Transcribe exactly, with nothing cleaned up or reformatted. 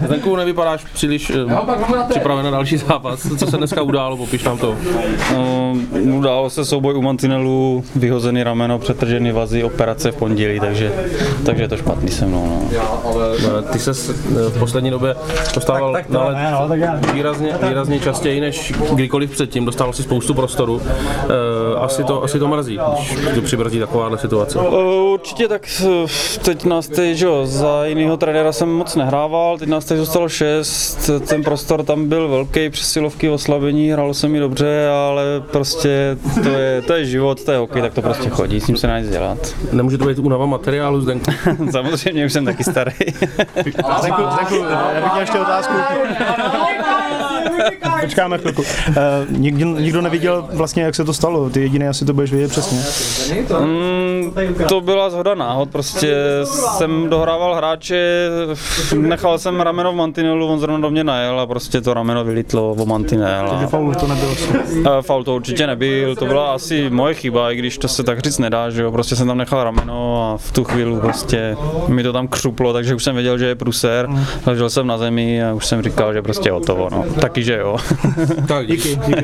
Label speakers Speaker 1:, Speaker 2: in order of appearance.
Speaker 1: Zdenku, nevypadáš příliš uh, připraven na další zápas. Co se dneska událo, popiš nám to.
Speaker 2: Uh, událo se souboj u mantinelu, vyhozený rameno, přetržený vazy, operace v pondělí, takže, takže je to špatný se mnou. No.
Speaker 1: Ale ty ses v poslední době dostával tak, tak to, ne, no, tak já. výrazně, výrazně častěji než kdykoliv předtím, dostával si spoustu prostoru. Uh, asi, to, asi to mrzí, když to přibrzdí takováhle situace.
Speaker 2: Uh, určitě tak teď nás teď, že jo, za jinýho trenéra jsem moc nehrával, teď nás teď zůstalo šest, ten prostor tam byl velký, přesilovky, oslabení, hrálo se mi dobře, ale prostě to je, to je život, to je hokej, tak to prostě chodí, s tím se nedá nic dělat.
Speaker 1: Nemůže to být únava materiálu, Zdenku?
Speaker 2: Samozřejmě, už jsem taky starý.
Speaker 3: Zdenku, Zdenku, já bych měl ještě otázku. Počkáme chvilku. Uh, nikdo, nikdo neviděl vlastně, jak se to stalo, ty jediný asi to budeš vědět přesně.
Speaker 2: Mm, to byla shoda náhod, prostě jsem dohrával hráče, nechal jsem rameno v mantinelu, on zrovna do mě najel a prostě to rameno vylítlo o mantinel.
Speaker 3: Takže faul to nebyl?
Speaker 2: Uh, faul to určitě nebyl, to byla asi moje chyba, i když to se tak říct nedá, že jo, prostě jsem tam nechal rameno a v tu chvíli prostě mi to tam křuplo, takže už jsem věděl, že je prusér, ležel jsem na zemi a už jsem říkal, že prostě hotovo, no, taky že jo.
Speaker 1: Tak díky. díky.